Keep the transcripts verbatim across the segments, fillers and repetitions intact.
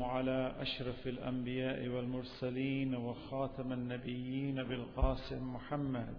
والسلام على أشرف الأنبياء والمرسلين وخاتم النبيين بالقاسم محمد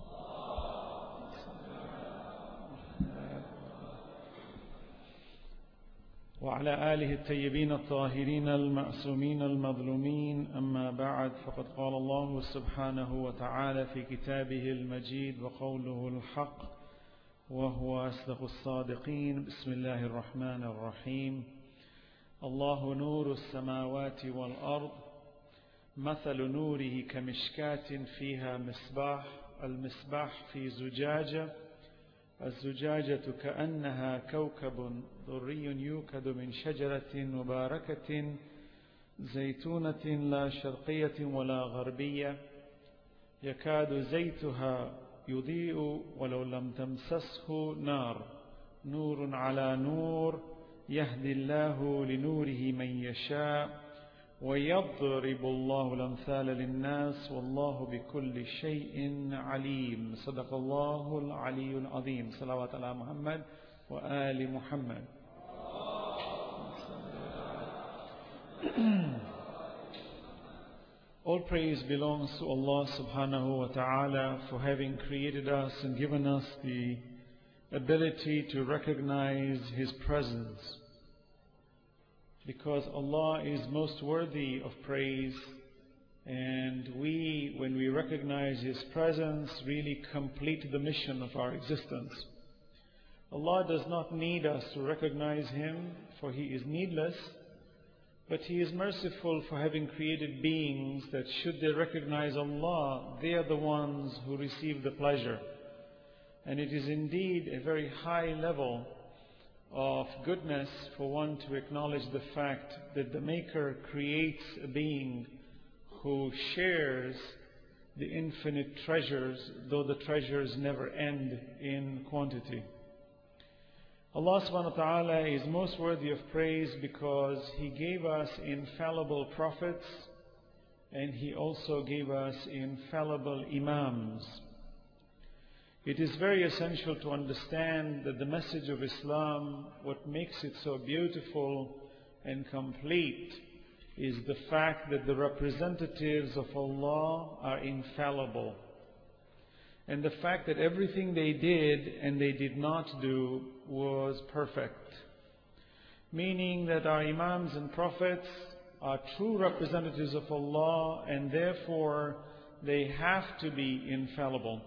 وعلى آله الطيبين الطاهرين المأسومين المظلومين. أما بعد، فقد قال الله سبحانه وتعالى في كتابه المجيد وقوله الحق وهو أصدق الصادقين. بسم الله الرحمن الرحيم. الله نور السماوات والأرض مثل نوره كمشكاة فيها مصباح، المصباح في زجاجة، الزجاجة كأنها كوكب دري يوقد من شجرة مباركة زيتونة لا شرقية ولا غربية يكاد زيتها يضيء ولو لم تمسسه نار، نور على نور يهدي الله لنوره من يشاء ويضرب الله الأمثال للناس والله بكل شيء عليم. صدق الله العلي العظيم. صلوات على محمد وآل محمد. All praise belongs to Allah subhanahu wa ta'ala for having created us and given us the ability to recognize His presence. Because Allah is most worthy of praise, and we, when we recognize His presence, really complete the mission of our existence. Allah does not need us to recognize Him, for He is needless, but He is merciful for having created beings that should they recognize Allah, they are the ones who receive the pleasure. And it is indeed a very high level of goodness for one to acknowledge the fact that the Maker creates a being who shares the infinite treasures, though the treasures never end in quantity. Allah subhanahu wa ta'ala is most worthy of praise because He gave us infallible prophets and He also gave us infallible imams. It is very essential to understand that the message of Islam, what makes it so beautiful and complete, is the fact that the representatives of Allah are infallible. And the fact that everything they did and they did not do was perfect. Meaning that our imams and prophets are true representatives of Allah, and therefore they have to be infallible.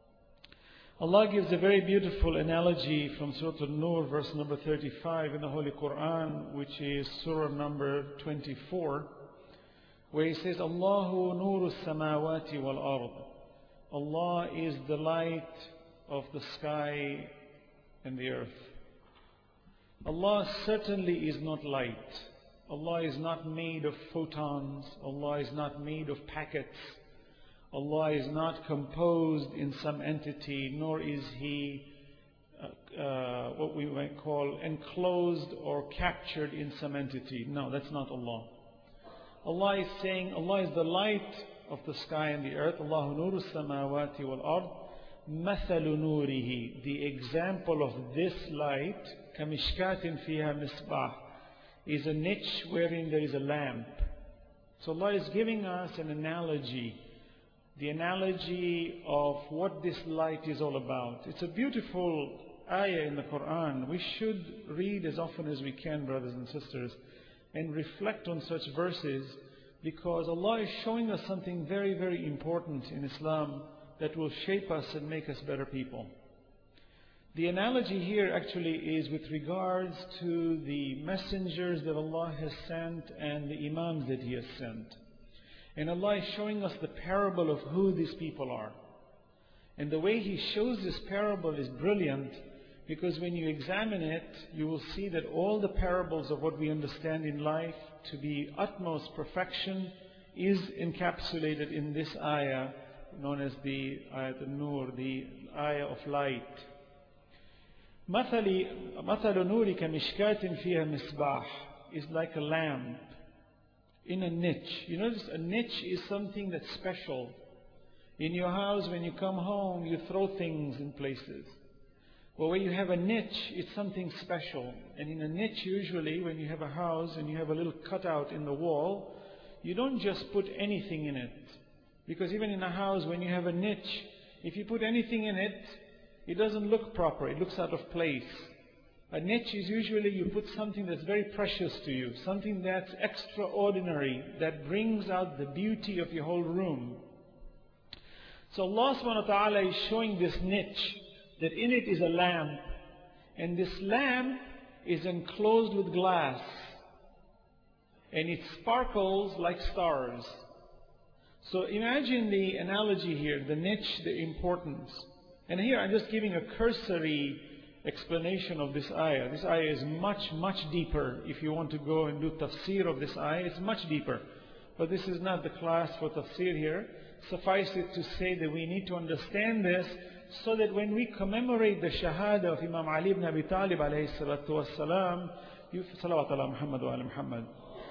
Allah gives a very beautiful analogy from Surah An-Nur, verse number thirty-five in the Holy Quran, which is Surah number twenty-four, where He says, Allahu nuru samawati wal ard. Allah is the light of the sky and the earth. Allah certainly is not light. Allah is not made of photons. Allah is not made of packets. Allah is not composed in some entity, nor is He uh, uh, what we might call enclosed or captured in some entity. No, that's not Allah. Allah is saying, Allah is the light of the sky and the earth. Allahu nuru samawati wal ard. Mathalu nurihi. The example of this light, kamishkatin fiha misbah, is a niche wherein there is a lamp. So Allah is giving us an analogy. The analogy of what this light is all about. It's a beautiful ayah in the Quran. We should read as often as we can, brothers and sisters, and reflect on such verses, because Allah is showing us something very, very important in Islam that will shape us and make us better people. The analogy here actually is with regards to the messengers that Allah has sent and the imams that He has sent. And Allah is showing us the parable of who these people are. And the way He shows this parable is brilliant, because when you examine it, you will see that all the parables of what we understand in life to be utmost perfection is encapsulated in this ayah known as the Ayat An-Nur, the ayah of light. مثل نورك مشكاة فيها مصباح is like a lamp in a niche. You notice a niche is something that's special. In your house, when you come home, you throw things in places. Well, when you have a niche, it's something special. And in a niche, usually, when you have a house and you have a little cutout in the wall, you don't just put anything in it. Because even in a house, when you have a niche, if you put anything in it, it doesn't look proper. It looks out of place. A niche is usually you put something that's very precious to you, something that's extraordinary, that brings out the beauty of your whole room. So Allah subhanahu wa ta'ala is showing this niche, that in it is a lamp. And this lamp is enclosed with glass. And it sparkles like stars. So imagine the analogy here, the niche, the importance. And here I'm just giving a cursory explanation of this ayah. This ayah is much, much deeper. If you want to go and do tafsir of this ayah, it's much deeper. But this is not the class for tafsir here. Suffice it to say that we need to understand this so that when we commemorate the shahada of Imam Ali ibn Abi Talib alayhi salatu wassalam, you salawat ala Muhammad wa ala Muhammad.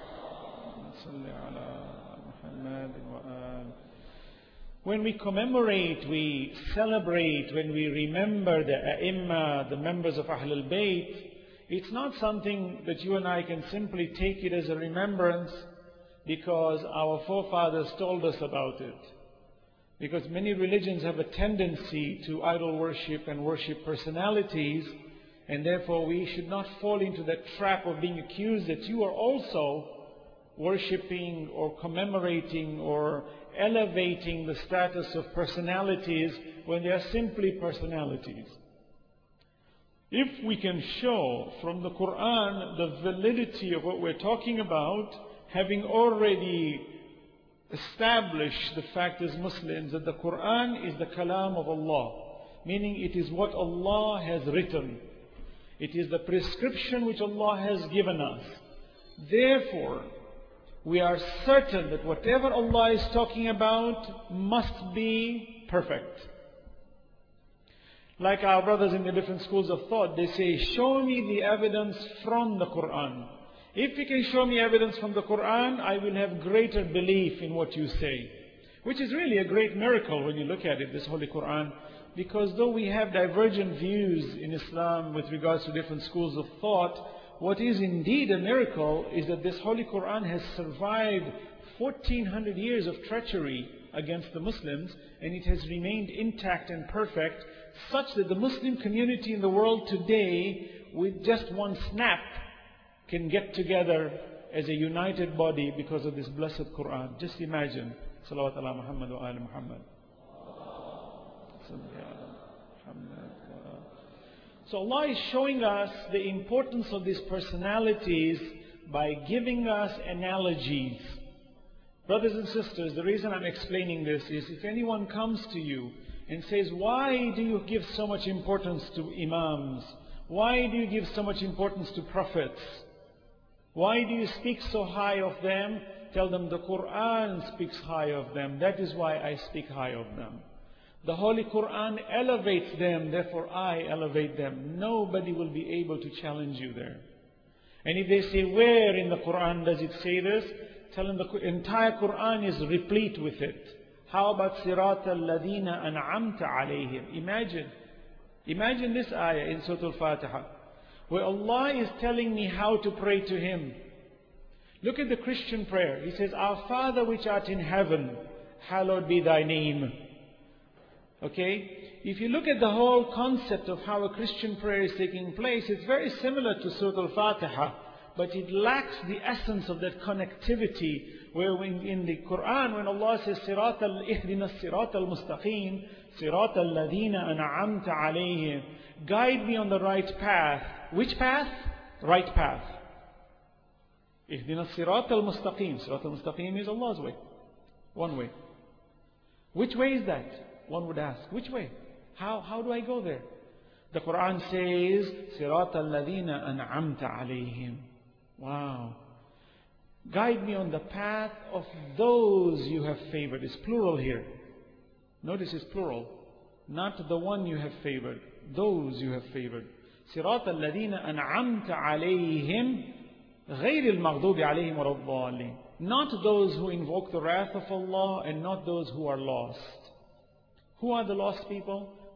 When we commemorate, we celebrate, when we remember the A'imma, the members of Ahlul Bayt, it's not something that you and I can simply take it as a remembrance because our forefathers told us about it. Because many religions have a tendency to idol worship and worship personalities, and therefore we should not fall into that trap of being accused that you are also worshipping or commemorating or elevating the status of personalities when they are simply personalities. If we can show from the Quran the validity of what we're talking about, having already established the fact as Muslims that the Quran is the kalam of Allah, meaning it is what Allah has written. It is the prescription which Allah has given us. Therefore, we are certain that whatever Allah is talking about must be perfect. Like our brothers in the different schools of thought, they say, show me the evidence from the Quran. If you can show me evidence from the Quran, I will have greater belief in what you say. Which is really a great miracle when you look at it, this Holy Quran. Because though we have divergent views in Islam with regards to different schools of thought, what is indeed a miracle is that this Holy Quran has survived fourteen hundred years of treachery against the Muslims, and it has remained intact and perfect, such that the Muslim community in the world today, with just one snap, can get together as a united body because of this blessed Quran. Just imagine. Salawat ala Muhammad wa ala Muhammad. So Allah is showing us the importance of these personalities by giving us analogies. Brothers and sisters, the reason I'm explaining this is if anyone comes to you and says, why do you give so much importance to imams? Why do you give so much importance to prophets? Why do you speak so high of them? Tell them the Quran speaks high of them. That is why I speak high of them. The Holy Quran elevates them, therefore I elevate them. Nobody will be able to challenge you there. And if they say, where in the Quran does it say this? Tell them the entire Quran is replete with it. How about Sirat al-Ladina an'amta alayhim? Imagine. Imagine this ayah in Surah Al-Fatiha, where Allah is telling me how to pray to Him. Look at the Christian prayer. He says, Our Father which art in heaven, hallowed be thy name. Okay? If you look at the whole concept of how a Christian prayer is taking place, it's very similar to Surah Al-Fatiha, but it lacks the essence of that connectivity, where when, in the Quran, when Allah says, Sirat al-Ihdina Sirat al-Mustaqim, Sirat al-Ladina an'amta alayhim, guide me on the right path. Which path? Right path. Ihdina Sirat al-Mustaqim. Sirat al-Mustaqim is Allah's way. One way. Which way is that? One would ask, which way? How, how do I go there? The Quran says, Sirat al-Ladina an'amta alayhim. Wow. Guide me on the path of those you have favored. It's plural here. Notice it's plural. Not the one you have favored. Those you have favored. Sirat al-Ladina an'amta alayhim. غير المغضوب عليهم ولا الضالين. Not those who invoke the wrath of Allah and not those who are lost. Who are the lost people?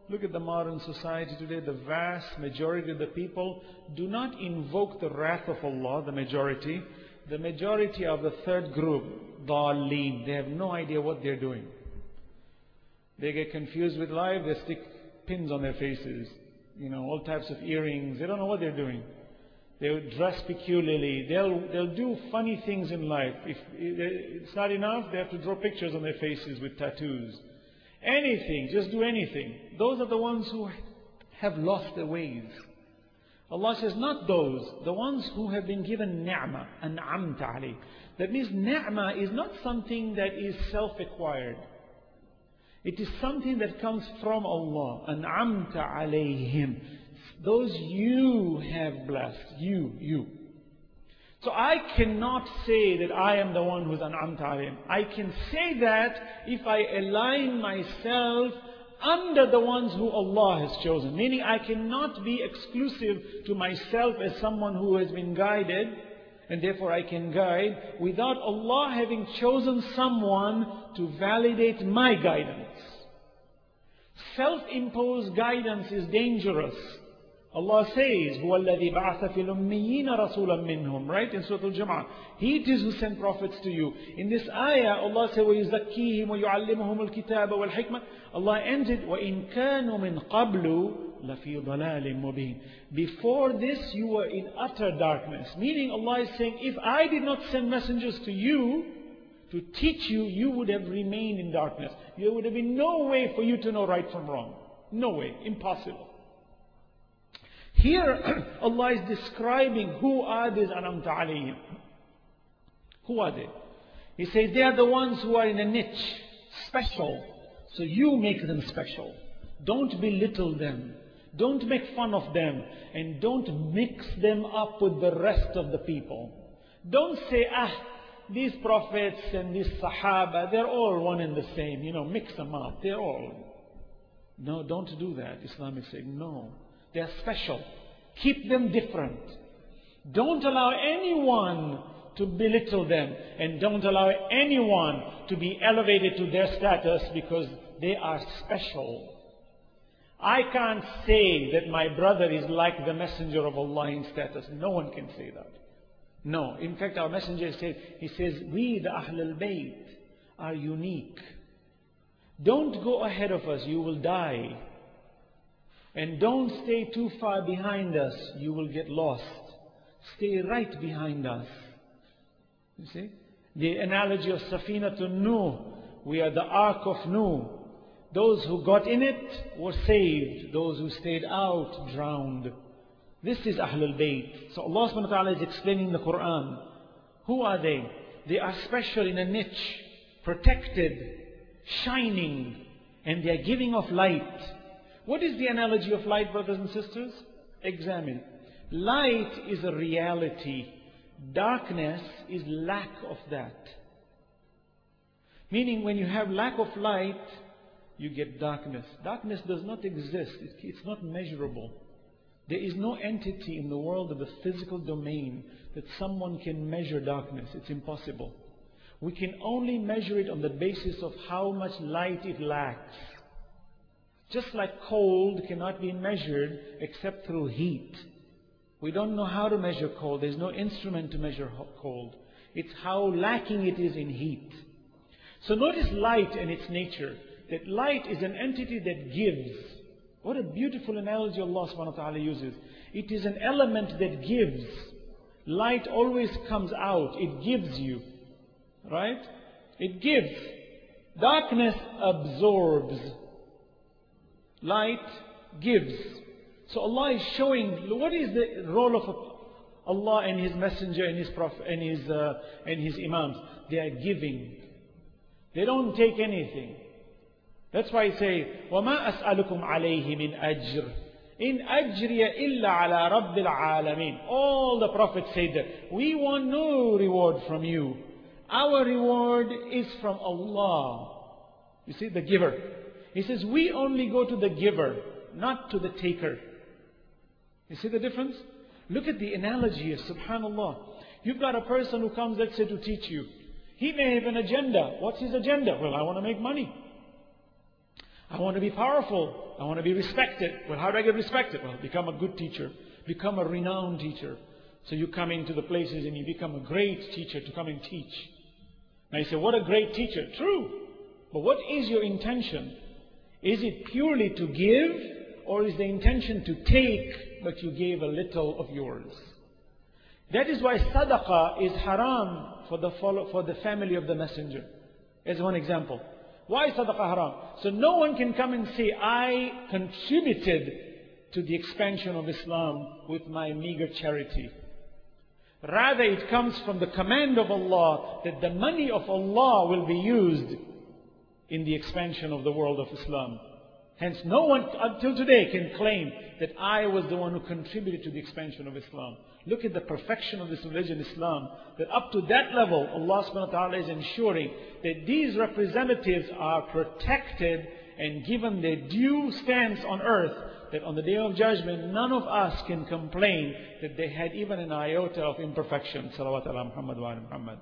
Look at the modern society today. The vast majority of the people do not invoke the wrath of Allah, the majority. The majority of the third group, Dhalleen, they have no idea what they're doing. They get confused with life, they stick pins on their faces, you know, all types of earrings. They don't know what they're doing. They dress peculiarly. They'll, they'll do funny things in life. If it's not enough, they have to draw pictures on their faces with tattoos. Anything, just do anything. Those are the ones who have lost their ways. Allah says, not those, the ones who have been given ni'mah, an'amta alayh. That means ni'mah is not something that is self-acquired. It is something that comes from Allah. An'amta alayhim. Those you have blessed. You, you. So I cannot say that I am the one who's an'amta alayhim. I can say that if I align myself under the ones who Allah has chosen. Meaning I cannot be exclusive to myself as someone who has been guided, and therefore I can guide, without Allah having chosen someone to validate my guidance. Self-imposed guidance is dangerous. Allah says, هُوَ الَّذِي بَعَثَ فِي الْأُمِّيِّينَ رَسُولًا مِّنْهُمْ. Right? In Surah Al-Jumu'ah. He it is who sent prophets to you. In this ayah, Allah says, وَيُزَكِّيهِمْ وَيُعَلِّمُهُمُ الْكِتَابَ وَالْحِكْمَةِ. Allah ended, وَإِن كَانُوا مِن قَبْلُ لَفِي ضَلَالٍ مُبِينٍ. Before this, you were in utter darkness. Meaning, Allah is saying, if I did not send messengers to you, to teach you, you would have remained in darkness. There would have been no way for you to know right from wrong. No way. Impossible. Here, Allah is describing who are these an'amta alayhim. Who are they? He says they are the ones who are in a niche, special. So you make them special. Don't belittle them. Don't make fun of them. And don't mix them up with the rest of the people. Don't say, ah, these prophets and these sahaba, they're all one and the same. You know, mix them up. They're all. No, don't do that. Islam is saying, no. They are special. Keep them different. Don't allow anyone to belittle them. And don't allow anyone to be elevated to their status because they are special. I can't say that my brother is like the messenger of Allah in status. No one can say that. No. In fact, our messenger says, he says, we the Ahlul Bayt are unique. Don't go ahead of us. You will die. And don't stay too far behind us. You will get lost. Stay right behind us. You see? The analogy of Safinatun Nuh. We are the Ark of Nuh. Those who got in it were saved. Those who stayed out drowned. This is Ahlul Bayt. So Allah subhanahu wa ta'ala is explaining the Quran. Who are they? They are special in a niche. Protected. Shining. And they are giving off light. What is the analogy of light, brothers and sisters? Examine. Light is a reality. Darkness is lack of that. Meaning when you have lack of light, you get darkness. Darkness does not exist. It's not measurable. There is no entity in the world of the physical domain that someone can measure darkness. It's impossible. We can only measure it on the basis of how much light it lacks. Just like cold cannot be measured except through heat. We don't know how to measure cold. There's no instrument to measure cold. It's how lacking it is in heat. So notice light and its nature. That light is an entity that gives. What a beautiful analogy Allah subhanahu wa ta'ala uses. It is an element that gives. Light always comes out. It gives you. Right? It gives. Darkness absorbs. Light gives. So Allah is showing what is the role of Allah and His Messenger and His Prophet and His uh, and His Imams. They are giving. They don't take anything. That's why I say, وَمَا أَسْأَلُكُمْ عَلَيْهِ مِنْ أَجْرٍ إِنْ أَجْرِيَ إِلَّا عَلَى رَبِّ الْعَالَمِينَ. All the prophets say that. We want no reward from you. Our reward is from Allah. You see, the giver. He says, we only go to the giver, not to the taker. You see the difference? Look at the analogy here, subhanallah. You've got a person who comes, let's say, to teach you. He may have an agenda. What's his agenda? Well, I want to make money. I want to be powerful. I want to be respected. Well, how do I get respected? Well, become a good teacher. Become a renowned teacher. So you come into the places and you become a great teacher to come and teach. Now you say, what a great teacher. True. But what is your intention? Is it purely to give, or is the intention to take, but you gave a little of yours? That is why sadaqah is haram for the, follow, for the family of the messenger. As one example. Why is sadaqah haram? So no one can come and say, I contributed to the expansion of Islam with my meager charity. Rather, it comes from the command of Allah that the money of Allah will be used in the expansion of the world of Islam. Hence, no one until today can claim that I was the one who contributed to the expansion of Islam. Look at the perfection of this religion, Islam, that up to that level, Allah subhanahu wa ta'ala is ensuring that these representatives are protected and given their due stance on earth, that on the Day of Judgment, none of us can complain that they had even an iota of imperfection. Salawat ala Muhammad wa ala Muhammad.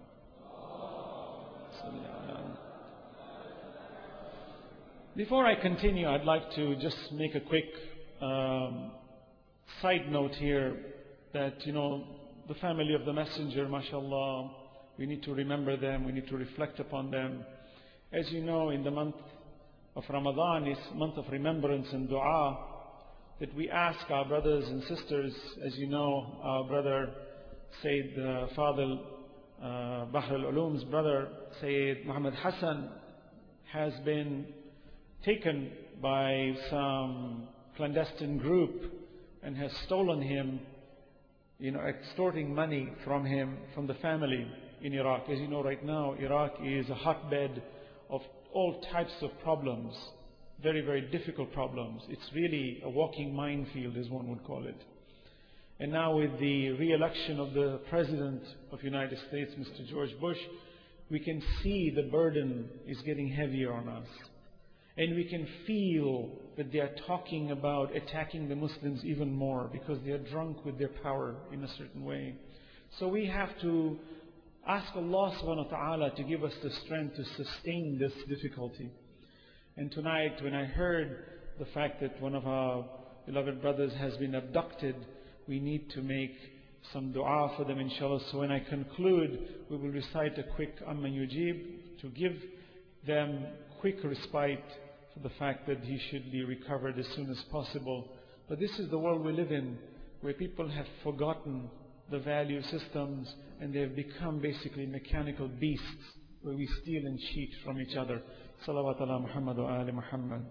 Before I continue, I'd like to just make a quick um, side note here that, you know, the family of the Messenger, mashallah, we need to remember them, we need to reflect upon them. As you know, in the month of Ramadan is month of remembrance and dua, that we ask our brothers and sisters, as you know, our brother Sayyid uh, Fadil uh, Bahr al-Ulum's brother, Sayyid Muhammad Hassan, has been taken by some clandestine group and has stolen him, you know, extorting money from him, from the family in Iraq. As you know, right now, Iraq is a hotbed of all types of problems. Very, very difficult problems. It's really a walking minefield, as one would call it. And now with the re-election of the President of the United States, Mister George Bush, we can see the burden is getting heavier on us. And we can feel that they are talking about attacking the Muslims even more because they are drunk with their power in a certain way. So we have to ask Allah subhanahu wa ta'ala to give us the strength to sustain this difficulty. And tonight, when I heard the fact that one of our beloved brothers has been abducted, we need to make some dua for them, inshallah. So when I conclude, we will recite a quick Amma Yujib to give them quick respite for the fact that he should be recovered as soon as possible. But this is the world we live in, where people have forgotten the value systems and they have become basically mechanical beasts, where we steal and cheat from each other. Salawat ala Muhammad wa ali Muhammad.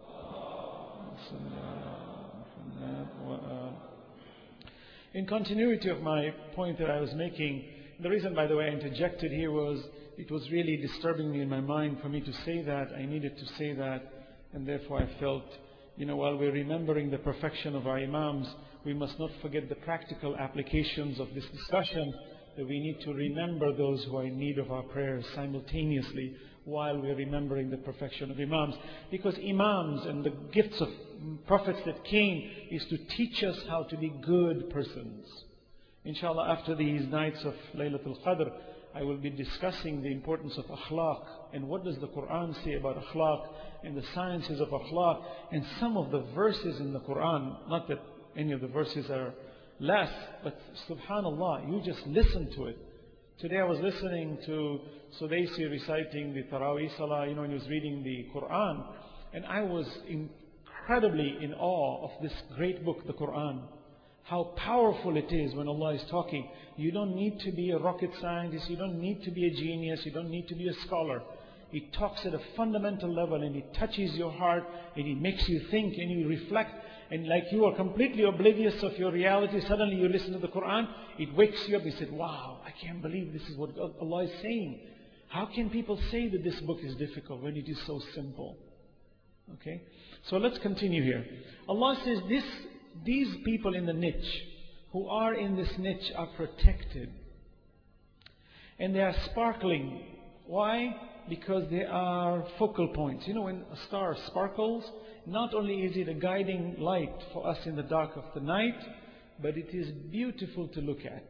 In continuity of my point that I was making, the reason, by the way, I interjected here was it was really disturbing me in my mind for me to say that. I needed to say that, and therefore I felt, you know, while we're remembering the perfection of our Imams, we must not forget the practical applications of this discussion, that we need to remember those who are in need of our prayers simultaneously while we're remembering the perfection of Imams. Because Imams and the gifts of prophets that came is to teach us how to be good persons. Inshallah, after these nights of Laylatul Qadr, I will be discussing the importance of akhlaq and what does the Quran say about akhlaq and the sciences of akhlaq and some of the verses in the Quran. Not that any of the verses are less, but subhanallah, you just listen to it. Today I was listening to Sudaisi reciting the Taraweeh Salah, you know, and he was reading the Quran, and I was incredibly in awe of this great book, the Quran. How powerful it is when Allah is talking. You don't need to be a rocket scientist, you don't need to be a genius, you don't need to be a scholar. It talks at a fundamental level and it touches your heart and it makes you think and you reflect. And like you are completely oblivious of your reality, suddenly you listen to the Quran, it wakes you up. You said, wow, I can't believe this is what Allah is saying. How can people say that this book is difficult when it is so simple? Okay, so let's continue here. Allah says this, these people in the niche, who are in this niche, are protected. And they are sparkling. Why? Because they are focal points. You know, when a star sparkles, not only is it a guiding light for us in the dark of the night, but it is beautiful to look at.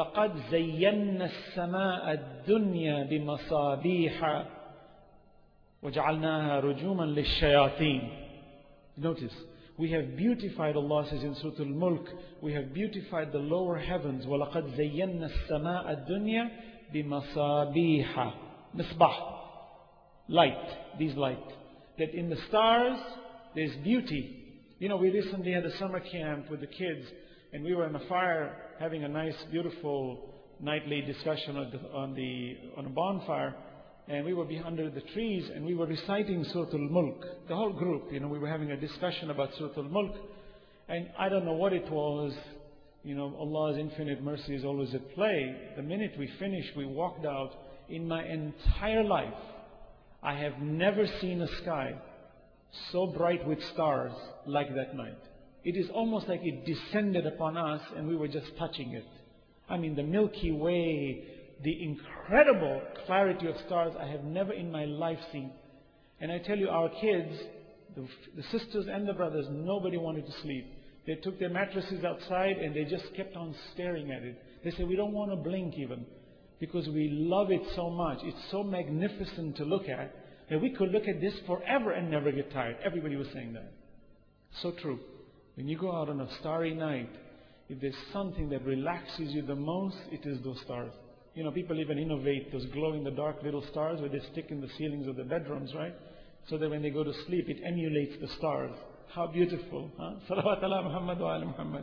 وَلَقَدْ زَيَّنَّا السَّمَاءَ الدُّنْيَا بِمَصَابِيحَ وَجَعَلْنَاهَا رُجُومًا لِلشَّيَاطِينَ. Notice, we have beautified, Allah says in Surah Al-Mulk, we have beautified the lower heavens. وَلَقَدْ زَيَّنَّا السَّمَاءَ الدُّنْيَا بِمَصَابِيحَ. Misbah, light, these light. That in the stars, there's beauty. You know, we recently had a summer camp with the kids, and we were on a fire having a nice, beautiful nightly discussion on, the, on, the, on a bonfire. And we were under the trees and we were reciting Surah Al-Mulk. The whole group, you know, we were having a discussion about Surah Al-Mulk. And I don't know what it was. You know, Allah's infinite mercy is always at play. The minute we finished, we walked out. In my entire life, I have never seen a sky so bright with stars like that night. It is almost like it descended upon us and we were just touching it. I mean, the Milky Way, the incredible clarity of stars I have never in my life seen. And I tell you, our kids, the, the sisters and the brothers, nobody wanted to sleep. They took their mattresses outside and they just kept on staring at it. They said, we don't want to blink even, because we love it so much. It's so magnificent to look at that we could look at this forever and never get tired. Everybody was saying that. So true. When you go out on a starry night, if there's something that relaxes you the most, it is those stars. You know, people even innovate those glow-in-the-dark little stars where they stick in the ceilings of the bedrooms, right? So that when they go to sleep, it emulates the stars. How beautiful, huh? Salawat ala Muhammad wa ala Muhammad.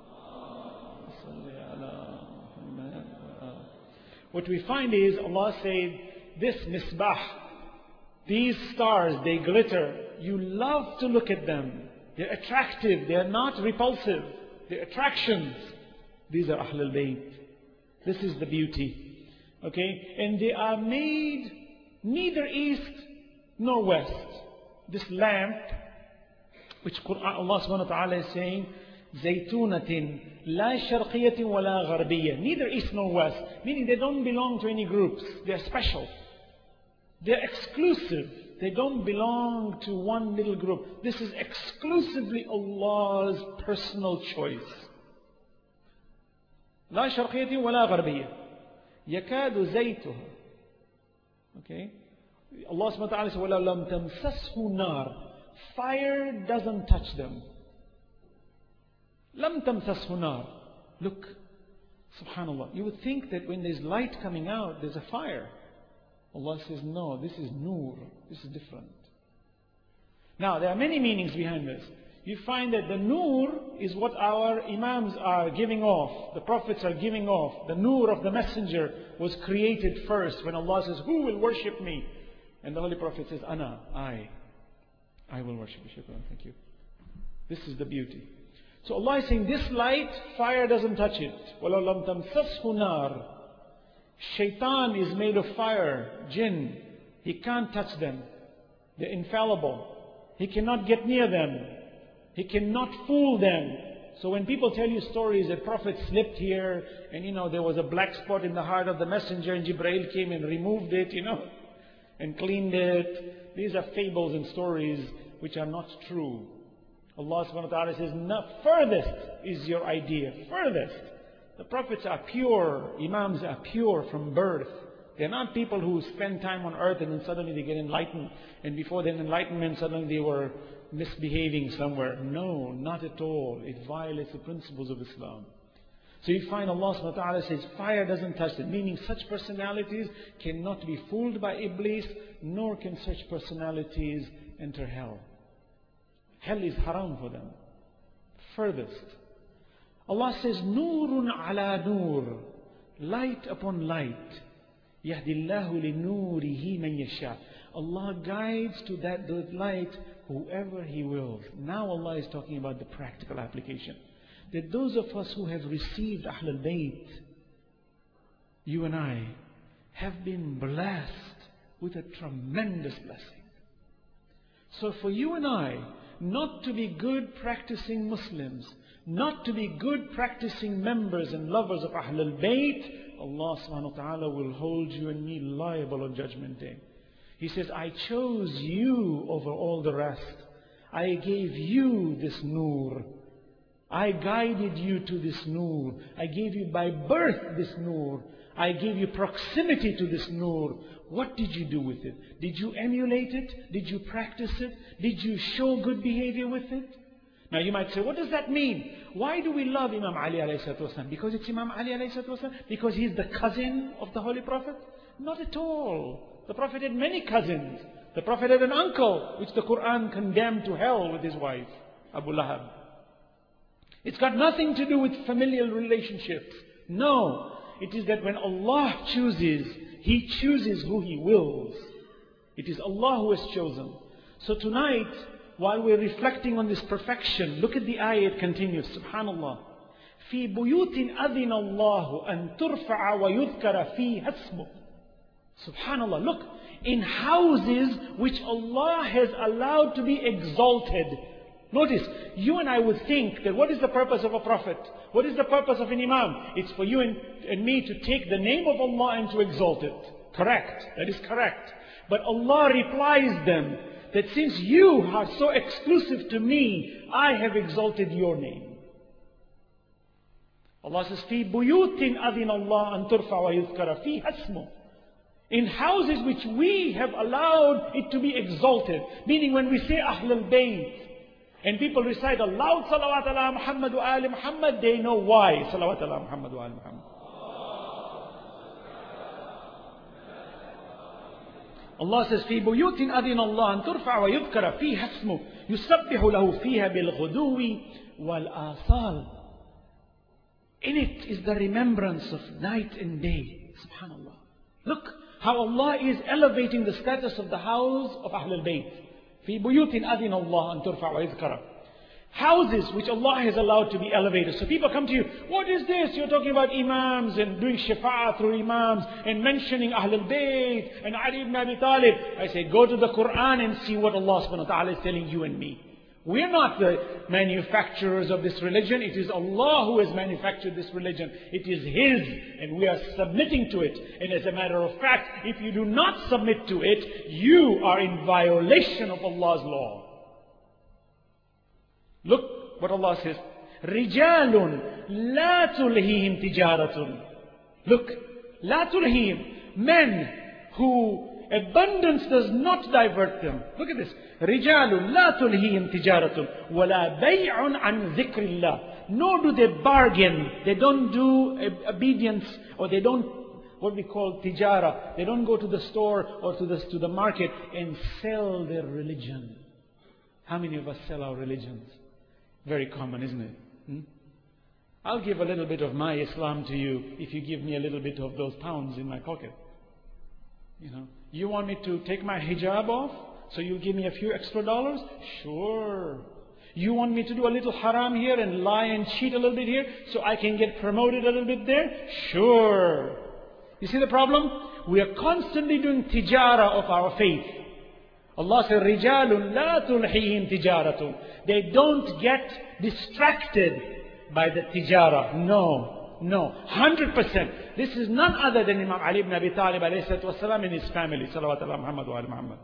What we find is, Allah said, this misbah, these stars, they glitter. You love to look at them. They're attractive. They're not repulsive. They're attractions. These are Ahlul Bayt. This is the beauty. Okay? And they are made neither east nor west. This lamp, which Quran, Allah subhanahu wa ta'ala is saying, Zaytunatin la sharqiyatin wa la gharbiyya. Neither east nor west. Meaning they don't belong to any groups. They're special. They're exclusive. They don't belong to one little group. This is exclusively Allah's personal choice. لا شرقية ولا غربية يكاد زيتها. Okay? Allah subhanahu wa ta'ala says وَلَا لَمْ تَمْسَسْهُ نَارٌ. Fire doesn't touch them. لَمْ تَمْسَسْهُ نَارٌ. Look, subhanallah, you would think that when there's light coming out, there's a fire. Allah says, no, this is nur. This is different. Now, there are many meanings behind this. You find that the nur is what our imams are giving off. The prophets are giving off. The nur of the messenger was created first. When Allah says, who will worship me? And the Holy Prophet says, Ana, I. I will worship you. Shukran, thank you. This is the beauty. So Allah is saying, this light, fire doesn't touch it. وَلَوْ لَمْ تَمْسَسْهُ نَارٌ. Shaitan is made of fire, jinn. He can't touch them. They're infallible. He cannot get near them. He cannot fool them. So when people tell you stories that Prophet slipped here and you know there was a black spot in the heart of the messenger and Jibreel came and removed it, you know, and cleaned it. These are fables and stories which are not true. Allah subhanahu wa ta'ala says, no, furthest is your idea. Furthest. The prophets are pure. Imams are pure from birth. They're not people who spend time on earth and then suddenly they get enlightened. And before their enlightenment, suddenly they were misbehaving somewhere. No, not at all. It violates the principles of Islam. So you find Allah subhanahu wa ta'ala says, fire doesn't touch them. Meaning such personalities cannot be fooled by Iblis, nor can such personalities enter hell. Hell is haram for them. Furthest. Allah says, Nurun ala nur. Light upon light. Yahdillahu li nurihi man yasha. Allah guides to that, that light whoever He wills. Now Allah is talking about the practical application. That those of us who have received Ahlul Bayt, you and I, have been blessed with a tremendous blessing. So for you and I, not to be good practicing Muslims, not to be good practicing members and lovers of Ahlul Bayt, Allah subhanahu wa ta'ala will hold you and me liable on Judgment Day. He says, I chose you over all the rest. I gave you this nur. I guided you to this nur. I gave you by birth this nur. I gave you proximity to this nur. What did you do with it? Did you emulate it? Did you practice it? Did you show good behavior with it? Now you might say, what does that mean? Why do we love Imam Ali alayhi salatu wasalam? Because it's Imam Ali alayhi salatu wasalam? Because he's the cousin of the Holy Prophet? Not at all. The Prophet had many cousins. The Prophet had an uncle, which the Quran condemned to hell with his wife, Abu Lahab. It's got nothing to do with familial relationships. No. It is that when Allah chooses, He chooses who He wills. It is Allah who has chosen. So tonight, while we're reflecting on this perfection, look at the ayah, it continues. Subhanallah. في بيوت أذن الله أن ترفع ويذكر فيها اسمه. Subhanallah. Look, in houses which Allah has allowed to be exalted. Notice, you and I would think that what is the purpose of a prophet? What is the purpose of an imam? It's for you and, and me to take the name of Allah and to exalt it. Correct. That is correct. But Allah replies them that since you are so exclusive to me, I have exalted your name. Allah says, في بيوت أذن الله أن ترفع ويذكر فيها اسمه. In houses which we have allowed it to be exalted. Meaning when we say Ahlul Bayt, and people recite a loud salawat ala Muhammad wa ali Muhammad, they know why. Salawat ala Muhammad wa ali Muhammad. Allah says, في بيوت أذن الله أن ترفع ويذكر فيها اسمه يسبح له فيها بالغدو والآصال. In it is the remembrance of night and day. Subhanallah. Look how Allah is elevating the status of the house of Ahlul Bayt. في بيوت أذن الله أن ترفع ويذكر. Houses which Allah has allowed to be elevated. So people come to you, what is this? You're talking about imams and doing shafa'ah through imams and mentioning Ahlul Bayt and Ali ibn Abi Talib. I say, go to the Quran and see what Allah subhanahu wa ta'ala is telling you and me. We're not the manufacturers of this religion. It is Allah who has manufactured this religion. It is His, and we are submitting to it. And as a matter of fact, if you do not submit to it, you are in violation of Allah's law. Look what Allah says. رِجَالٌ لَا تُلْهِهِمْ تِجَارَةٌ. Look, لَا تُلْهِهِمْ. Men who abundance does not divert them. Look at this. رِجَالٌ لَا تُلْهِهِمْ تِجَارَةٌ وَلَا بَيْعٌ عَنْ ذِكْرِ اللَّهِ. Nor do they bargain. They don't do obedience, or they don't, what we call tijara. They don't go to the store or to the, to the market and sell their religion. How many of us sell our religions? Very common, isn't it? Hmm? I'll give a little bit of my Islam to you if you give me a little bit of those pounds in my pocket. You know, you want me to take my hijab off, so you'll give me a few extra dollars? Sure. You want me to do a little haram here and lie and cheat a little bit here, so I can get promoted a little bit there? Sure. You see the problem? We are constantly doing tijara of our faith. Allah said, رِجَالٌ لَا تُلْحِهِمْ تِجَارَةٌ. They don't get distracted by the tijara. No, no, one hundred percent. This is none other than Imam Ali ibn Abi Talib alayhi salatu wasalam and his family. Salawat ala Muhammad wa ali Muhammad.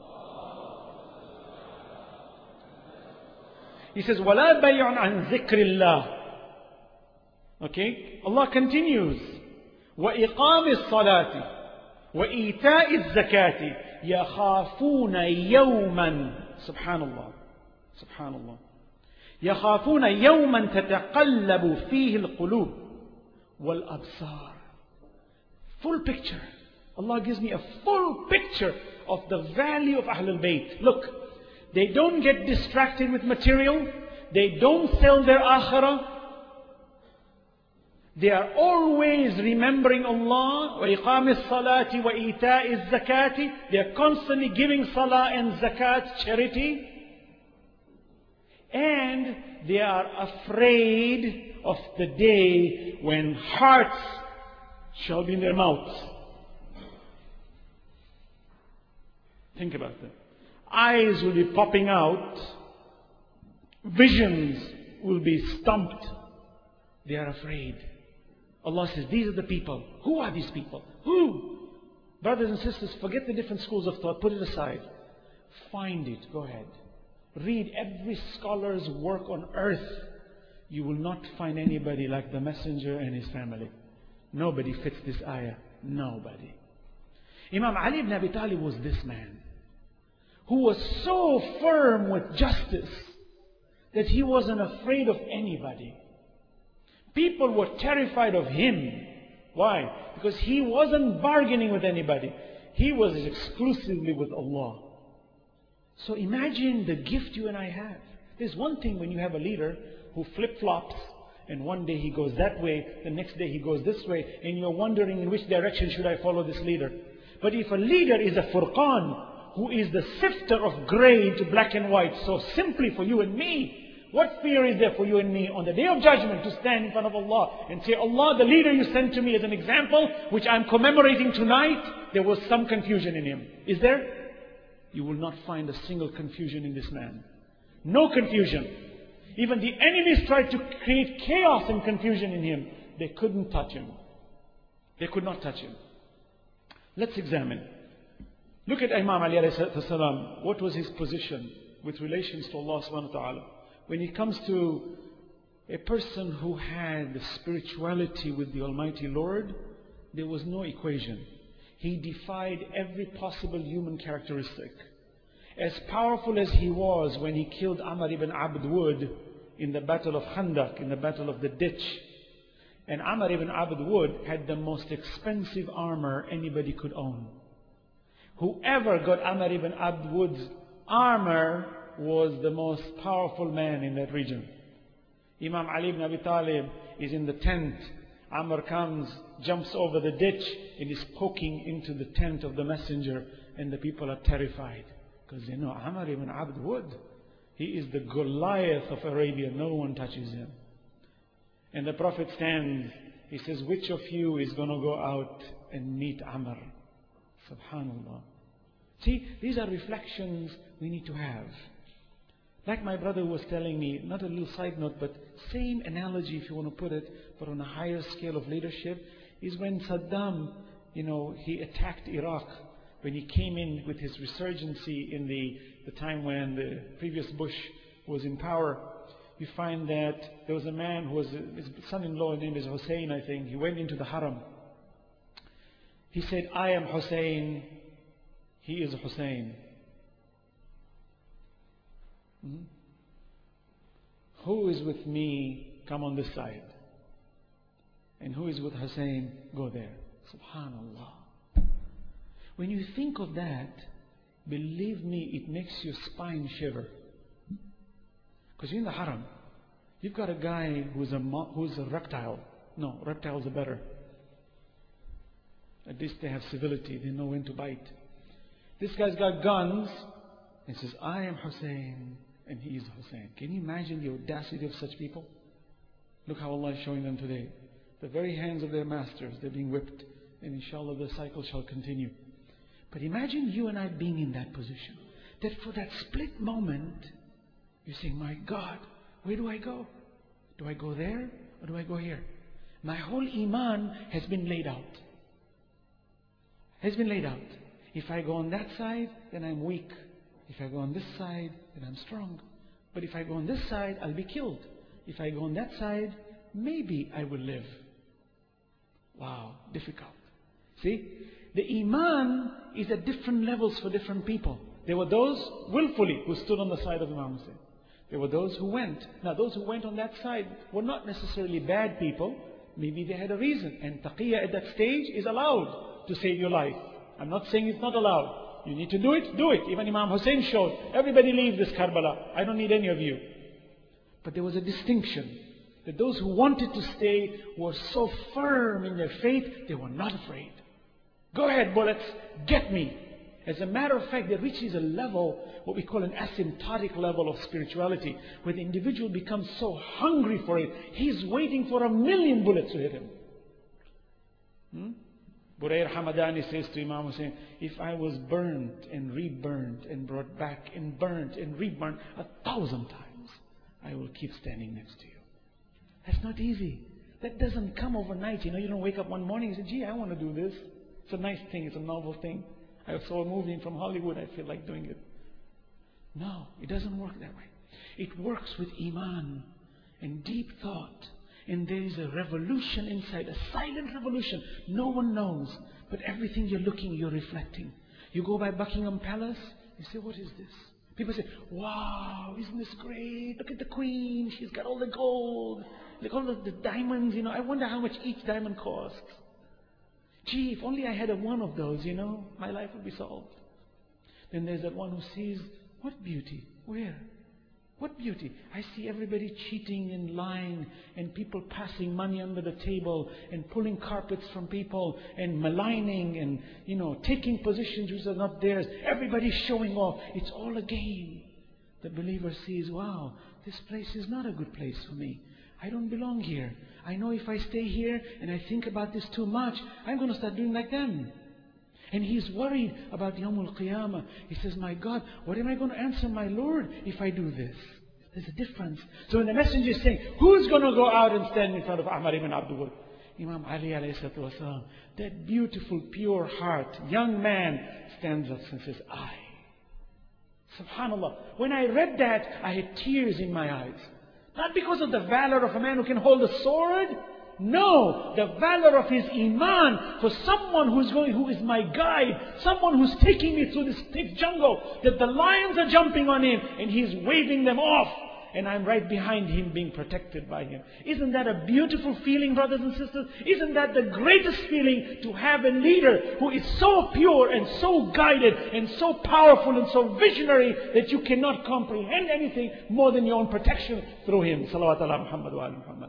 He says, وَلَا بَيْعٌ عَنْ ذِكْرِ اللَّهِ. Okay, Allah continues. وَإِقَامِ الصَّلَاةِ وَإِيتَاءِ الزَّكَاةِ يَخَافُونَ يَوْمًا. Subhanallah. Subhanallah. يَخَافُونَ يَوْمًا تَتَقَلَّبُ فِيهِ الْقُلُوبِ وَالْأَبْصَارِ. Full picture. Allah gives me a full picture of the value of Ahlul Bayt. Look, they don't get distracted with material. They don't sell their akhirah. They are always remembering Allah. وَإِقَامِ الصَّلَاةِ وَإِيتَاءِ الزَّكَاةِ. They are constantly giving salah and zakat, charity. And they are afraid of the day when hearts shall be in their mouths. Think about that. Eyes will be popping out. Visions will be stumped. They are afraid. Allah says, these are the people. Who are these people? Who? Brothers and sisters, forget the different schools of thought. Put it aside. Find it. Go ahead. Read every scholar's work on earth. You will not find anybody like the Messenger and his family. Nobody fits this ayah. Nobody. Imam Ali ibn Abi Talib was this man who was so firm with justice that he wasn't afraid of anybody. People were terrified of him. Why? Because he wasn't bargaining with anybody. He was exclusively with Allah. So imagine the gift you and I have. There's one thing when you have a leader who flip-flops, and one day he goes that way, the next day he goes this way, and you're wondering in which direction should I follow this leader. But if a leader is a furqan, who is the sifter of grey to black and white, so simply for you and me, what fear is there for you and me on the Day of Judgment to stand in front of Allah and say, Allah, the leader you sent to me as an example, which I'm commemorating tonight, there was some confusion in him. Is there? You will not find a single confusion in this man. No confusion. Even the enemies tried to create chaos and confusion in him. They couldn't touch him. They could not touch him. Let's examine. Look at Imam Ali alayhi salam. What was his position with relations to Allah subhanahu wa ta'ala? When it comes to a person who had spirituality with the Almighty Lord, there was no equation. He defied every possible human characteristic. As powerful as he was when he killed Amr ibn Abd Wud in the battle of Khandaq, in the battle of the ditch. And Amr ibn Abd Wud had the most expensive armor anybody could own. Whoever got Amr ibn Abd Wud's armor was the most powerful man in that region. Imam Ali ibn Abi Talib is in the tent. Amr comes, jumps over the ditch, and is poking into the tent of the messenger, and the people are terrified because they know Amr ibn Abd Wud, he is the Goliath of Arabia. No one touches him. And the Prophet stands. He says, which of you is going to go out and meet Amr? Subhanallah. See, these are reflections we need to have. Like my brother was telling me, not a little side note, but same analogy if you want to put it, but on a higher scale of leadership, is when Saddam, you know, he attacked Iraq. When he came in with his resurgency in the, the time when the previous Bush was in power, you find that there was a man who was, his son-in-law, his name is Hussein, I think. He went into the haram. He said, I am Hussein. He is Hussein. Hmm? Who is with me, come on this side. And who is with Hussein, go there. Subhanallah. When you think of that, believe me, it makes your spine shiver. Because you're in the haram. You've got a guy who's a, who's a reptile. No, reptiles are better. At least they have civility. They know when to bite. This guy's got guns and says, I am Hussein. And he is Hussein. Can you imagine the audacity of such people? Look how Allah is showing them today. The very hands of their masters, they're being whipped. And inshallah the cycle shall continue. But imagine you and I being in that position. That for that split moment, you say, my God, where do I go? Do I go there or do I go here? My whole iman has been laid out. Has been laid out. If I go on that side, then I'm weak. If I go on this side, then I'm strong. But if I go on this side, I'll be killed. If I go on that side, maybe I will live. Wow, difficult. See? The iman is at different levels for different people. There were those willfully who stood on the side of Imam Hussein. There were those who went. Now those who went on that side were not necessarily bad people. Maybe they had a reason. And taqiyya at that stage is allowed to save your life. I'm not saying it's not allowed. You need to do it, do it. Even Imam Hussein showed, everybody leave this Karbala. I don't need any of you. But there was a distinction. That those who wanted to stay were so firm in their faith, they were not afraid. Go ahead, bullets, get me. As a matter of fact, there reaches a level, what we call an asymptotic level of spirituality, where the individual becomes so hungry for it, he's waiting for a million bullets to hit him. Hmm? Burayr Hamadani says to Imam Hussein, if I was burnt and reburnt and brought back and burnt and reburnt a thousand times, I will keep standing next to you. That's not easy. That doesn't come overnight. You know, you don't wake up one morning and say, gee, I want to do this. It's a nice thing. It's a novel thing. I saw a movie from Hollywood. I feel like doing it. No, it doesn't work that way. It works with iman and deep thought And there is a revolution inside, a silent revolution. No one knows. But everything you're looking, you're reflecting. You go by Buckingham Palace, you say, what is this? People say, wow, isn't this great? Look at the Queen. She's got all the gold. Look at all the, the diamonds, you know. I wonder how much each diamond costs. Gee, if only I had a one of those, you know, my life would be solved. Then there's that one who sees, what beauty? Where? What beauty? I see everybody cheating and lying and people passing money under the table and pulling carpets from people and maligning and, you know, taking positions which are not theirs. Everybody's showing off. It's all a game. The believer sees, wow, this place is not a good place for me. I don't belong here. I know if I stay here and I think about this too much, I'm going to start doing like them. And he's worried about Yawmul Qiyamah. He says, my God, what am I going to answer my Lord if I do this? There's a difference. So when the messenger is saying, who's going to go out and stand in front of Ahmad ibn Abdul? Imam Ali alayhi salatu wasalam, that beautiful, pure heart, young man, stands up and says, I. Subhanallah. When I read that, I had tears in my eyes. Not because of the valor of a man who can hold a sword. No, the valor of his iman for someone who's going, who is my guide, someone who's taking me through this thick jungle, that the lions are jumping on him and he's waving them off, and I'm right behind him being protected by him. Isn't that a beautiful feeling, brothers and sisters? Isn't that the greatest feeling, to have a leader who is so pure and so guided and so powerful and so visionary that you cannot comprehend anything more than your own protection through him. Salawat ala Muhammad wa ala Muhammad.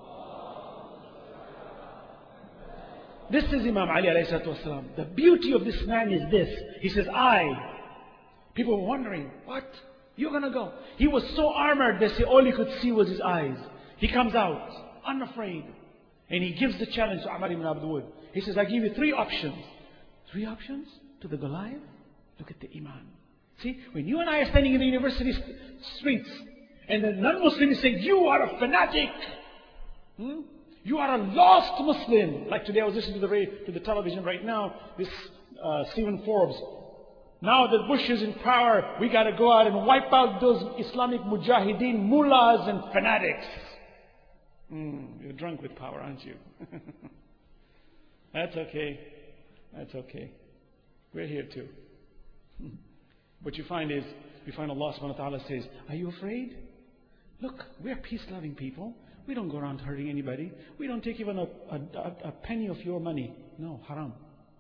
This is Imam Ali alayhi salatu wasalam. The beauty of this man is this. He says, I. People were wondering, what? You're going to go. He was so armored, they say all he could see was his eyes. He comes out, unafraid. And he gives the challenge to Umar ibn Abdul. He says, I give you three options. Three options to the Goliath? Look at the Iman. See, when you and I are standing in the university streets, and the non-Muslim is saying, you are a fanatic. Hmm? You are a lost Muslim. Like today I was listening to the, to the television right now, this uh, Stephen Forbes. Now that Bush is in power, we got to go out and wipe out those Islamic mujahideen, mullahs and fanatics. Mm, you're drunk with power, aren't you? That's okay. That's okay. We're here too. What you find is, you find Allah subhanahu wa ta'ala says, are you afraid? Look, we're peace-loving people. We don't go around hurting anybody. We don't take even a, a, a penny of your money. No, haram.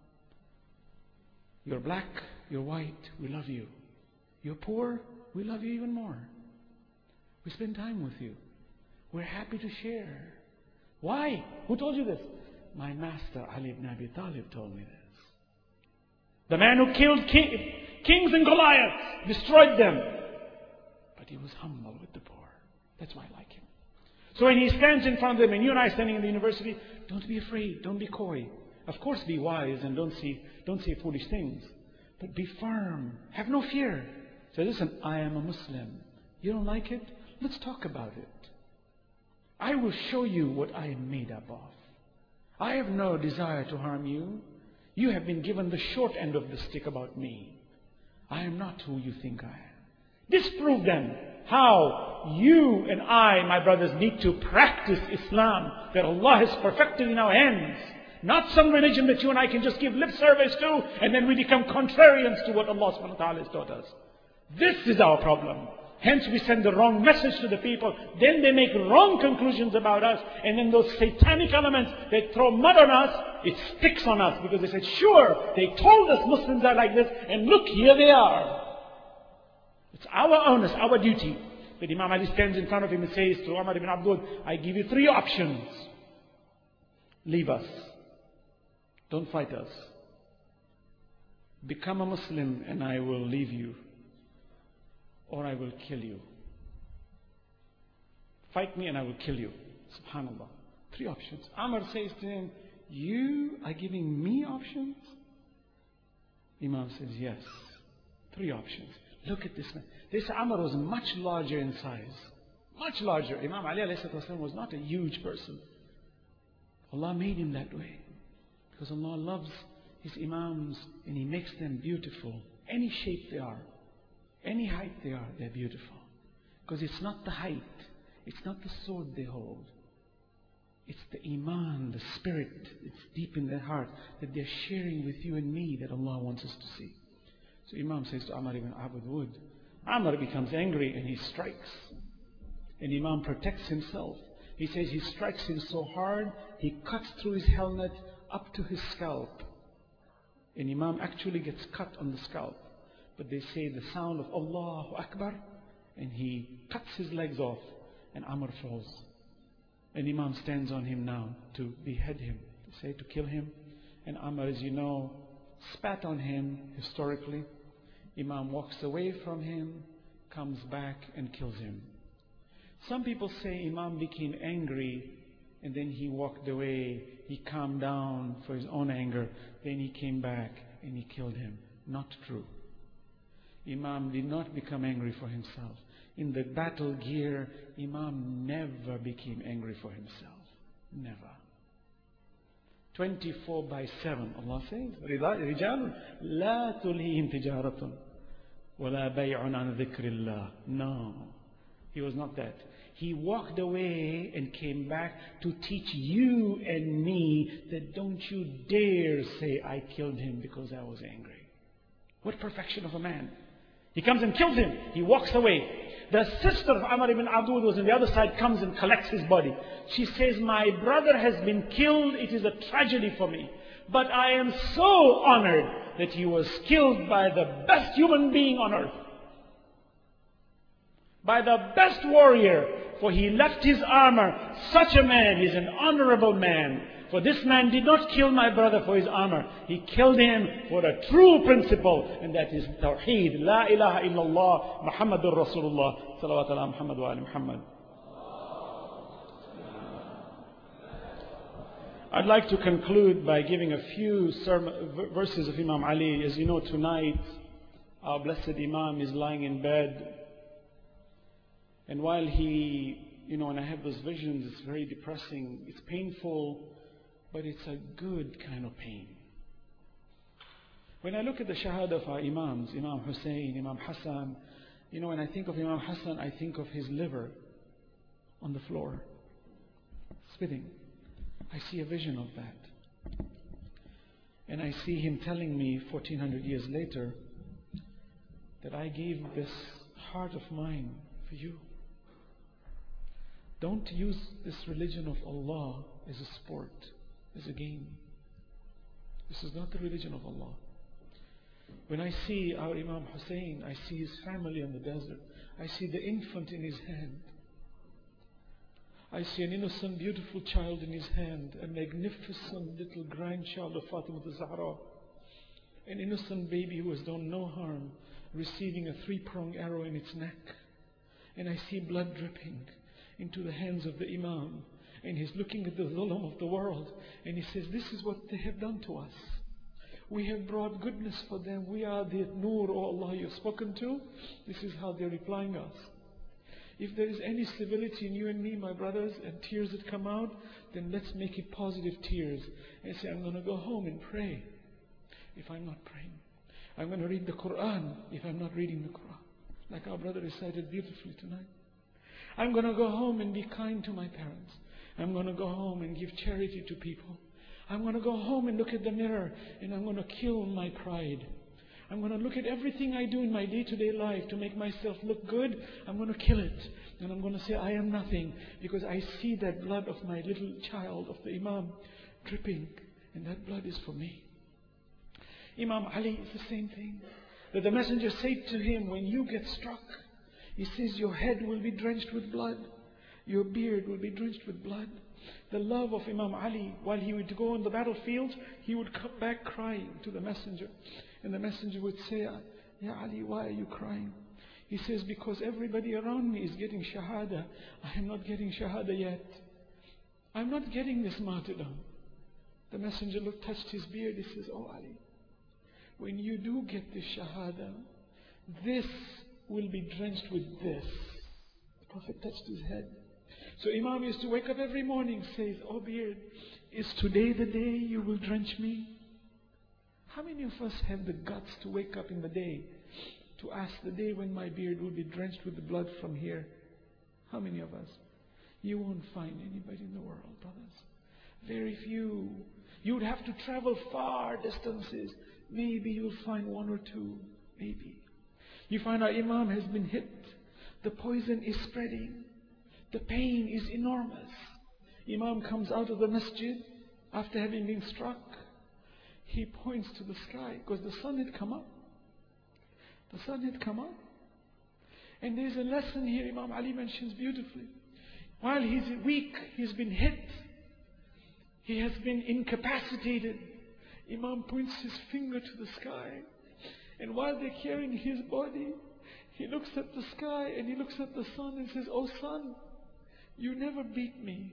You're black, you're white, we love you. You're poor, we love you even more. We spend time with you. We're happy to share. Why? Who told you this? My master Ali ibn Abi Talib told me this. The man who killed king, kings and Goliaths, destroyed them. But he was humble with the poor. That's why I like him. So when he stands in front of them, and you and I standing in the university, don't be afraid, don't be coy. Of course be wise and don't say, don't say foolish things. But be firm, have no fear. Say, listen, I am a Muslim. You don't like it? Let's talk about it. I will show you what I am made up of. I have no desire to harm you. You have been given the short end of the stick about me. I am not who you think I am. Disprove them. How? You and I, my brothers, need to practice Islam that Allah has perfected in our hands. Not some religion that you and I can just give lip service to and then we become contrarians to what Allah subhanahu wa ta'ala has taught us. This is our problem. Hence we send the wrong message to the people. Then they make wrong conclusions about us. And then those satanic elements, they throw mud on us. It sticks on us because they said, sure, they told us Muslims are like this. And look, here they are. It's our onus, our duty. But Imam Ali stands in front of him and says to Umar ibn Abdul, I give you three options. Leave us. Don't fight us. Become a Muslim and I will leave you. Or I will kill you. Fight me and I will kill you. Subhanallah. Three options. Umar says to him, you are giving me options? Imam says, yes. Three options. Look at this man. This Umar was much larger in size. Much larger. Imam Ali alayhi salatu was not a huge person. Allah made him that way. Because Allah loves His Imams and He makes them beautiful. Any shape they are. Any height they are, they're beautiful. Because it's not the height. It's not the sword they hold. It's the iman, the spirit, it's deep in their heart that they're sharing with you and me that Allah wants us to see. So Imam says to Amr ibn Abd Wud, Amr becomes angry and he strikes. And Imam protects himself. He says he strikes him so hard, he cuts through his helmet up to his scalp. And Imam actually gets cut on the scalp. But they say the sound of Allahu Akbar, and he cuts his legs off, and Amr falls. And Imam stands on him now to behead him, to say to kill him. And Amr, as you know, spat on him historically. Imam walks away from him, comes back and kills him. Some people say Imam became angry and then he walked away. He calmed down for his own anger. Then he came back and he killed him. Not true. Imam did not become angry for himself. In the battle gear, Imam never became angry for himself. Never. twenty-four by seven, Allah says, رِجَالٌ لَا تُلْهِهِمْ تِجَارَةٌ وَلَا بَيْعٌ عَنْ ذِكْرِ اللَّهِ. No, he was not that. He walked away and came back to teach you and me that don't you dare say I killed him because I was angry. What perfection of a man. He comes and kills him. He walks away. The sister of Amr ibn Abd Wud was on the other side, comes and collects his body. She says, my brother has been killed. It is a tragedy for me. But I am so honored that he was killed by the best human being on earth. By the best warrior. For he left his armor. Such a man is an honorable man. For this man did not kill my brother for his armor. He killed him for a true principle, and that is Tawheed. La ilaha illallah Muhammadur Rasulullah. Salawat ala Muhammad wa ali Muhammad. I'd like to conclude by giving a few sermon, verses of Imam Ali. As you know, tonight our blessed Imam is lying in bed. And while he, you know, and I have those visions, it's very depressing. It's painful. But it's a good kind of pain. When I look at the Shahada of our Imams, Imam Hussein, Imam Hassan, you know, when I think of Imam Hassan, I think of his liver on the floor, spitting. I see a vision of that. And I see him telling me fourteen hundred years later that I gave this heart of mine for you. Don't use this religion of Allah as a sport. Is a game. This is not the religion of Allah. When I see our Imam Hussein, I see his family in the desert. I see the infant in his hand. I see an innocent, beautiful child in his hand, a magnificent little grandchild of Fatima al-Zahra, an innocent baby who has done no harm, receiving a three-pronged arrow in its neck. And I see blood dripping into the hands of the Imam. And he's looking at the zulm of the world. And he says, this is what they have done to us. We have brought goodness for them. We are the Nur, O Allah, you have spoken to. This is how they're replying us. If there is any civility in you and me, my brothers, and tears that come out, then let's make it positive tears. And say, I'm going to go home and pray if I'm not praying. I'm going to read the Quran if I'm not reading the Quran. Like our brother recited beautifully tonight. I'm going to go home and be kind to my parents. I'm going to go home and give charity to people. I'm going to go home and look at the mirror and I'm going to kill my pride. I'm going to look at everything I do in my day-to-day life to make myself look good. I'm going to kill it. And I'm going to say, I am nothing. Because I see that blood of my little child, of the Imam, dripping. And that blood is for me. Imam Ali is the same thing. That the messenger said to him, when you get struck, he says, your head will be drenched with blood. Your beard will be drenched with blood. The love of Imam Ali, while he would go on the battlefield, he would come back crying to the messenger. And the messenger would say, Ya Ali, why are you crying? He says, because everybody around me is getting shahada. I am not getting shahada yet. I'm not getting this martyrdom. The messenger looked, touched his beard. He says, oh Ali, when you do get this shahada, this will be drenched with this. The Prophet touched his head. So Imam used to wake up every morning, says, oh beard, is today the day you will drench me? How many of us have the guts to wake up in the day to ask the day when my beard will be drenched with the blood from here? How many of us? You won't find anybody in the world, brothers. Very few. You would have to travel far distances. Maybe you'll find one or two. Maybe. You find our Imam has been hit. The poison is spreading. The pain is enormous. Imam comes out of the masjid after having been struck. He points to the sky because the sun had come up. The sun had come up. And there's a lesson here Imam Ali mentions beautifully. While he's weak, he's been hit. He has been incapacitated. Imam points his finger to the sky. And while they're carrying his body, he looks at the sky and he looks at the sun and says, "Oh sun, you never beat me.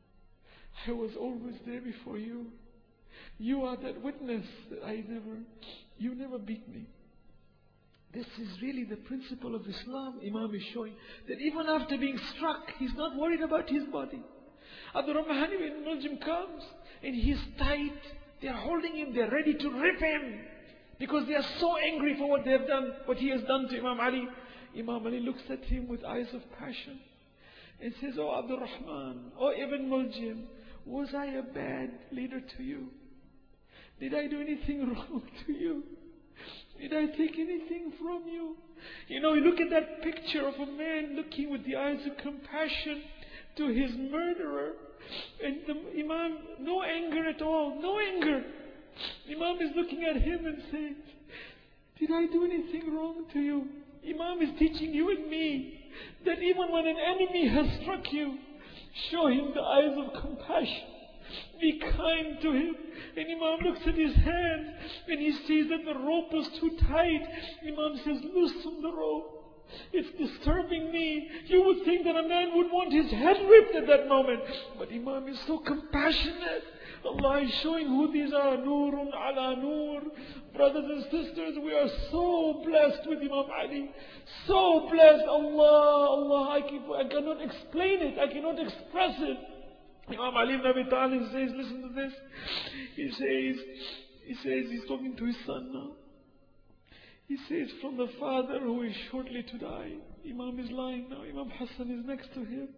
I was always there before you. You are that witness that I never, you never beat me." This is really the principle of Islam. Imam is showing that even after being struck, he's not worried about his body. Abdurrahman ibn Muljim comes and he's tight. They're holding him, they're ready to rip him because they are so angry for what they have done, what he has done to Imam Ali. Imam Ali looks at him with eyes of passion and says, "Oh Abdurrahman, oh Ibn Muljim, was I a bad leader to you? Did I do anything wrong to you? Did I take anything from you?" You know, you look at that picture of a man looking with the eyes of compassion to his murderer. And the Imam, no anger at all, no anger. Imam is looking at him and saying, "Did I do anything wrong to you?" Imam is teaching you and me that even when an enemy has struck you, show him the eyes of compassion. Be kind to him. And Imam looks at his hand and he sees that the rope is too tight. Imam says, "Loosen the rope. It's disturbing me." You would think that a man would want his head ripped at that moment. But Imam is so compassionate. Allah is showing who these are. Noorun ala noor. Brothers and sisters, we are so blessed with Imam Ali. So blessed. Allah, Allah, I, keep, I cannot explain it. I cannot express it. Imam Ali ibn Abi Talib says, listen to this. He says, he says, he's talking to his son now. He says, from the father who is shortly to die. Imam is lying now. Imam Hassan is next to him.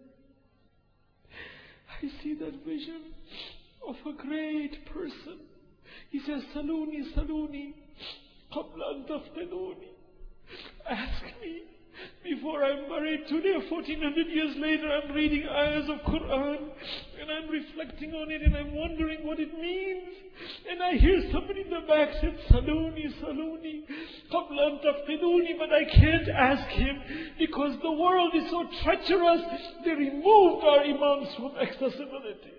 I see that vision of a great person. He says, "Saluni, saluni, qabla an taftanuni." Ask me before I'm buried. Today, fourteen hundred years later, I'm reading ayahs of Quran and I'm reflecting on it and I'm wondering what it means. And I hear somebody in the back say, "Saluni, saluni, qabla an taftanuni," but I can't ask him because the world is so treacherous. They removed our imams from accessibility.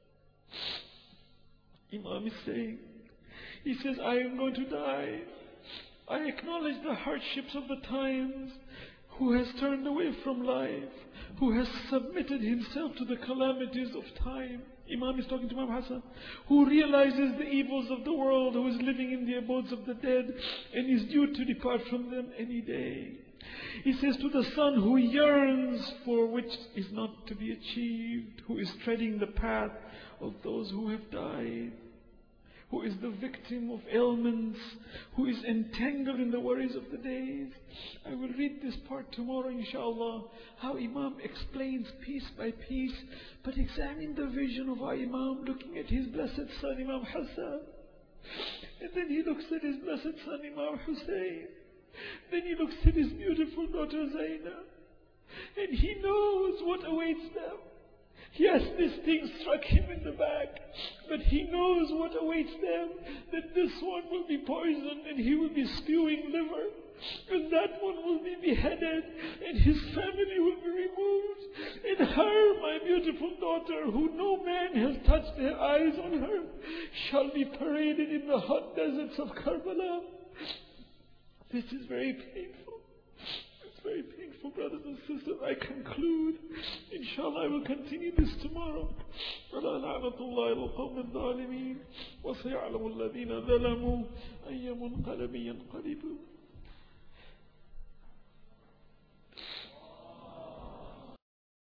Imam is saying, he says, "I am going to die. I acknowledge the hardships of the times. Who has turned away from life, who has submitted himself to the calamities of time." Imam is talking to Imam Hassan, who realizes the evils of the world, who is living in the abodes of the dead and is due to depart from them any day. He says to the son who yearns for which is not to be achieved, who is treading the path of those who have died, who is the victim of ailments, who is entangled in the worries of the days. I will read this part tomorrow, inshallah, how Imam explains piece by piece. But examine the vision of our Imam looking at his blessed son, Imam Hassan. And then he looks at his blessed son, Imam Hussein. Then he looks at his beautiful daughter, Zainab. And he knows what awaits them. Yes, this thing struck him in the back, but he knows what awaits them, that this one will be poisoned and he will be spewing liver, and that one will be beheaded and his family will be removed, and her, my beautiful daughter, who no man has touched their eyes on her, shall be paraded in the hot deserts of Karbala. This is very painful. Very painful, brothers and sisters. I conclude. Inshallah, I will continue this tomorrow. وَلَا لَعْنَةُ اللَّهِ الْقَوْمِ الظَّالِمِينَ وَسَيَعْلَمُ الَّذِينَ ظَلَمُوا أَيَّ مُنْقَلَبٍ يَنْقَلِبُونَ